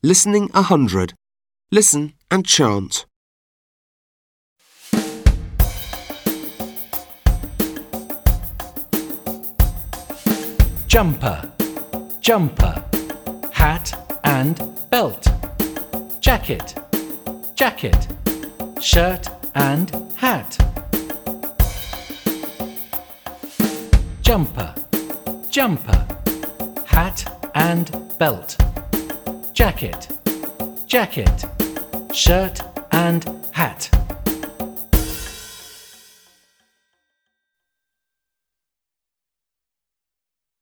Listening 100. Listen and chant. Jumper, jumper, hat and belt. Jacket, jacket, shirt and hat. Jumper, jumper, hat and belt. Jacket, jacket, shirt and hat.